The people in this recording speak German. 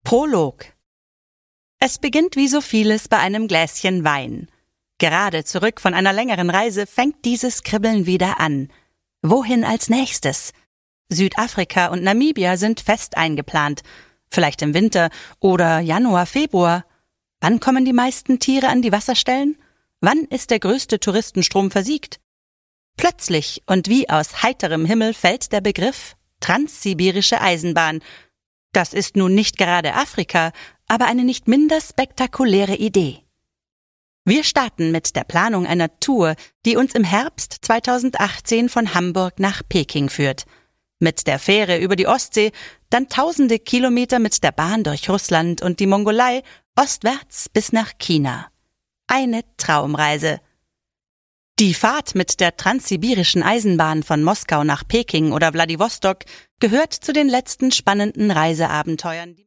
Prolog. Es beginnt wie so vieles bei einem Gläschen Wein. Gerade zurück von einer längeren Reise fängt dieses Kribbeln wieder an. Wohin als nächstes? Südafrika und Namibia sind fest eingeplant. Vielleicht im Winter oder Januar, Februar. Wann kommen die meisten Tiere an die Wasserstellen? Wann ist der größte Touristenstrom versiegt? Plötzlich und wie aus heiterem Himmel fällt der Begriff Transsibirische Eisenbahn. Das ist nun nicht gerade Afrika, aber eine nicht minder spektakuläre Idee. Wir starten mit der Planung einer Tour, die uns im Herbst 2018 von Hamburg nach Peking führt. Mit der Fähre über die Ostsee, dann tausende Kilometer mit der Bahn durch Russland und die Mongolei, ostwärts bis nach China. Eine Traumreise. Die Fahrt mit der Transsibirischen Eisenbahn von Moskau nach Peking oder Wladiwostok gehört zu den letzten spannenden Reiseabenteuern.